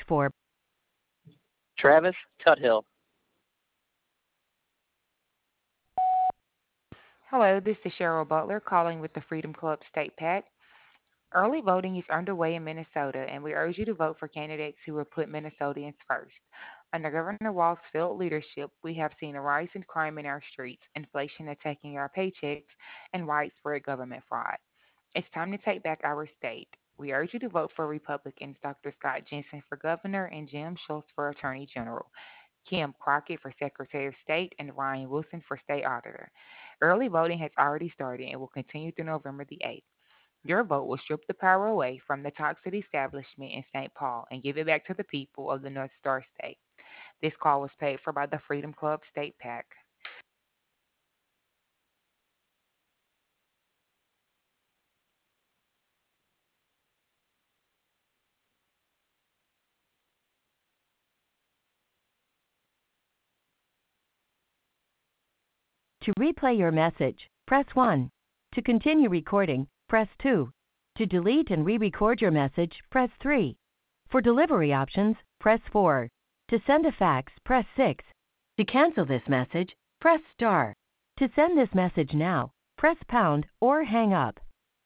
4. Travis Tuthill. Hello, this is Cheryl Butler calling with the Freedom Club State PAC. Early voting is underway in Minnesota, and we urge you to vote for candidates who will put Minnesotans first. Under Governor Walz's failed leadership, we have seen a rise in crime in our streets, inflation attacking our paychecks, and widespread government fraud. It's time to take back our state. We urge you to vote for Republicans Dr. Scott Jensen for governor and Jim Schultz for attorney general, Kim Crockett for Secretary of State, and Ryan Wilson for State Auditor. Early voting has already started and will continue through November the 8th. Your vote will strip the power away from the toxic establishment in St. Paul and give it back to the people of the North Star State. This call was paid for by the Freedom Club State PAC. To replay your message, press 1. To continue recording, press 2. To delete and re-record your message, press 3. For delivery options, press 4. To send a fax, press 6. To cancel this message, press star. To send this message now, press pound or hang up.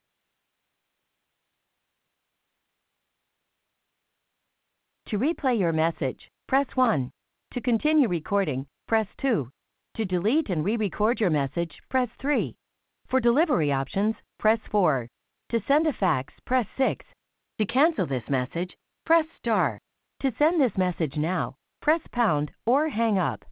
To replay your message, press 1. To continue recording, press 2. To delete and re-record your message, press 3. For delivery options, press 4. To send a fax, press 6. To cancel this message, press star. To send this message now, press pound or hang up.